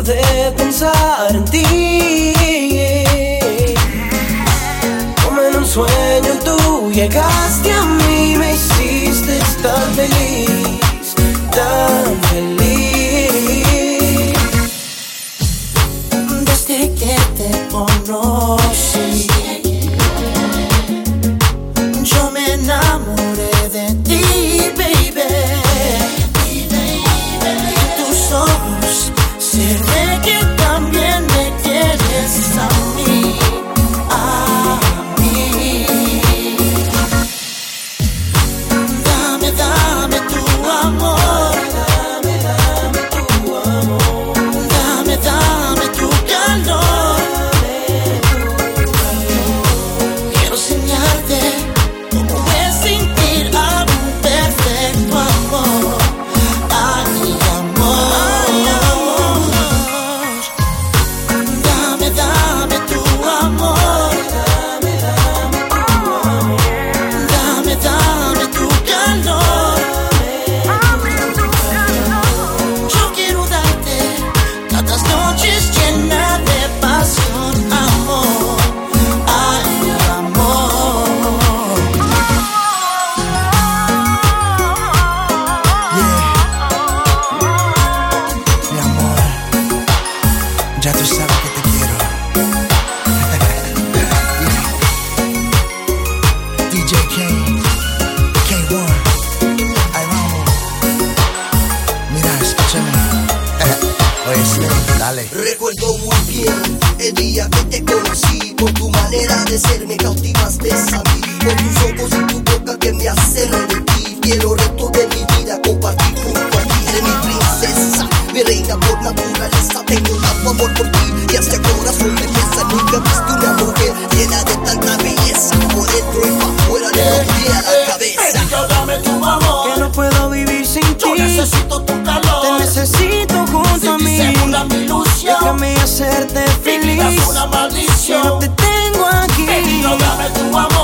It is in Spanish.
pude pensar en ti. Como en un sueño tú llegaste a mí, me hiciste tan feliz, tan feliz. Desde que te conocí, yo me enamoré de ti, baby. Tus ojos se ve que también me quieres a mí, a mí. Dame, dame tu amor, dame, dame tu amor, dame, dame tu calor, quiero enseñarte cómo es sentir a un perfecto amor. Ay, amor, dame, dame tu amor, dame, dame tu amor, dame, dame tu calor, yo quiero darte tantas noches llenas de pasión, amor. Ay, amor. Mi amor, ya tú sabes que te quiero. DJ Kane, K1, ahí vamos. Mira, escúchame. Oye, Slim, dale. Recuerdo muy bien el día que te conocí. Por tu manera de ser me cautivaste a mí. Por tus ojos y tu boca que me hacen repetir. Quiero el resto de mi vida compartir junto a ti. Eres mi princesa, mi reina por naturaleza. Tengo tanto amor por ti y hasta el corazón me pesa. Nunca he visto una mujer llena de tanta belleza. Por dentro y pa' fuera de los pies a la cabeza. Baby, dame tu amor, Que no puedo vivir sin ti. te necesito junto a mí. Te necesito tu calor. Déjame hacerte feliz. Déjame hacerte feliz. Déjame una maldición. que no te tengo aquí. Dame tu amor.